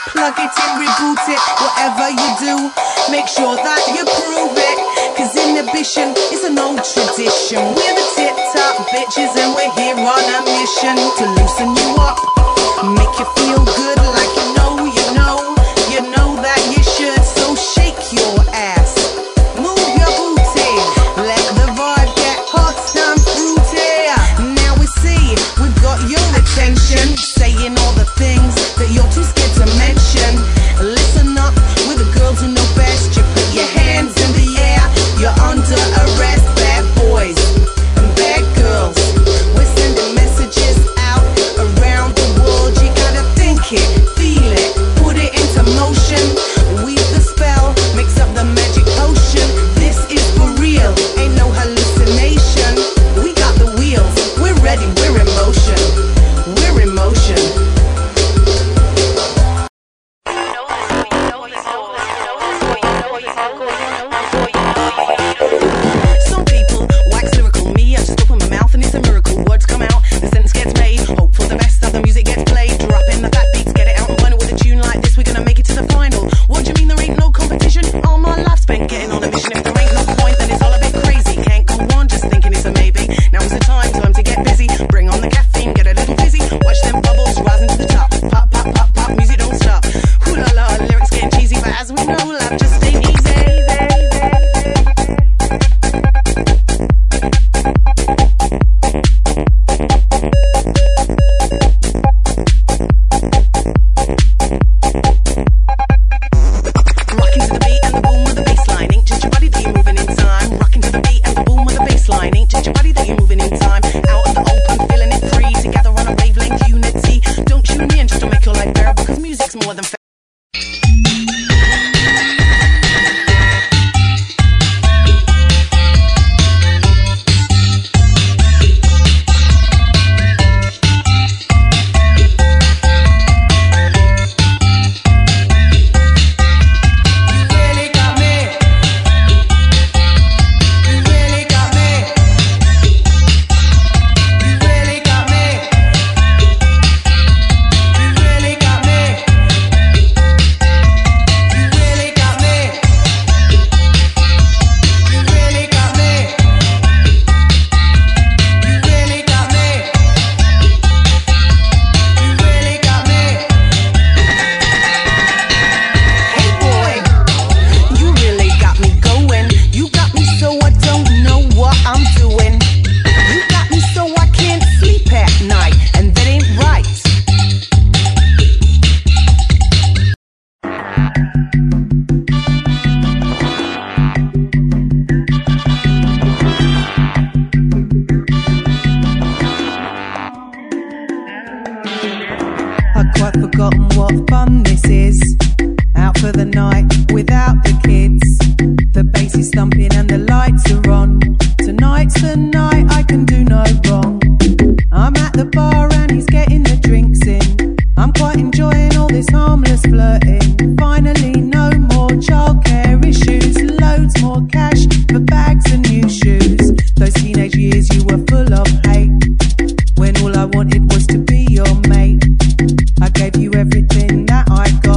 Plug it in, reboot it, whatever you do, make sure that you prove it. Cause inhibition is an old tradition. We're the tip-top bitches and we're here on a mission to loosen you up, make you feel good like you know that you should. So shake your ass, move your booty, let the vibe get hot and fruity. Now we see we've got your attention, saying all the things that you're too scared to mention. Listen up, we're the girls who know best. You put your hands in the air, you're under arrest. Bad boys and bad girls, we're sending messages out around the world. You gotta think it, feel it, put it into motion. Weave the spell, mix up the magic potion. This is for real, ain't no hallucination. We got the wheels, we're ready, we're in motion. We're in motion. Some people wax lyrical, me I just open my mouth and it's a miracle. Words come out, the sentence gets made. Hope for the best, the music gets played. Drop in the fat beats, get it out and run it with a tune like this. We're gonna make it to the final. What do you mean there ain't no competition? All my life spent getting on a mission. If there ain't no point, then it's all a bit crazy. Can't go on just thinking it's a maybe. Now is the time to get busy. Bring on the caffeine, get a little dizzy. Watch them bubbles rising to the top. Pop, pop, pop, pop, music don't stop. Ooh la la, lyrics getting cheesy, but as we know, life just ain't easy. I've forgotten what fun this is. Out for the night without the kids. The bass is thumping and the lights are on. Tonight's the night, I can do no wrong. I'm at the bar and he's getting the drinks in. I'm quite enjoying all this harmless flirting. Finally no more childcare issues. Loads more cash for bags and new shoes. Those teenage years you were full of hate, when all I wanted was to be your mate. I gave you everything that I got.